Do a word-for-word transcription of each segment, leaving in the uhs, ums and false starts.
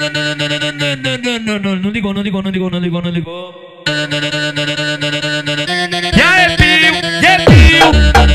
Não ligou, não ligou, não ligou, não ligou, não ligou. E aí, Pio? E aí, Pio?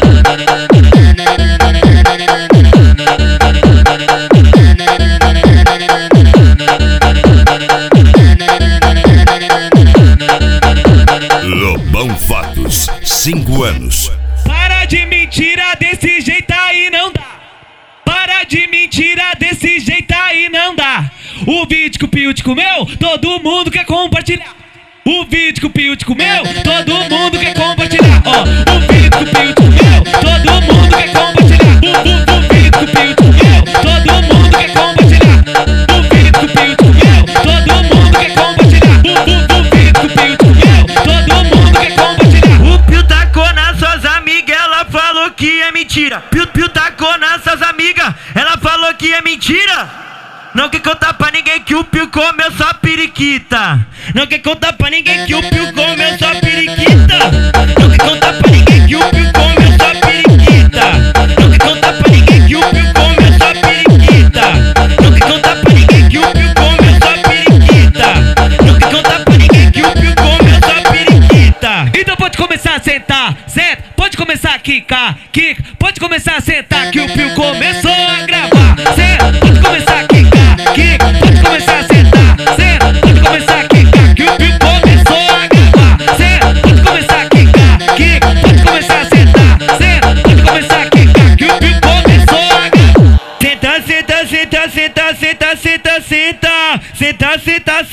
Lobão Fatos, cinco anos. Para de mentira desse jeito aí não dá. Para de mentira desse jeito aí não dá. O vídeo que o Pio te comeu, todo mundo quer compartilhar. O vídeo que o Pio te comeu, todo mundo quer compartilhar. Ó, o vídeo que o Pio te comeu, todo mundo quer compartilhar. O, o, o vídeo que o Pio te comeu, todo mundo quer compartilhar. O vídeo que o Pio te comeu, todo mundo quer compartilhar. O, o, o vídeo que o Pio te comeu, todo mundo quer compartilhar. O Pio tacou nas suas amigas, ela falou que é mentira. Pio, Pio tacou nas suas amigas, ela falou que é mentira. Não quer contar pra ninguém que o Pio comeu só periquita. Não quer contar pra ninguém que o Pio comeu só periquita. Não quer contar pra ninguém que o Pio comeu só periquita. Não quer contar pra ninguém que o Pio comeu só periquita. Não quer contar pra ninguém que o Pio comeu só periquita. Não quer contar pra ninguém que o Pio comeu só periquita. Então pode começar a sentar, senta, pode começar a quicar, quica, pode começar a sentar que o Pio começou a gravar. Senta, pode começar a quicar, quica, pode começar a sentar, senta, pode começar a quicar que o Pio começou a gravar. Senta, pode começar a quicar, quica, pode começar a sentar, senta, pode começar a quicar que o Pio começou a gravar. Senta, senta, senta, senta, senta, senta, senta, senta, senta,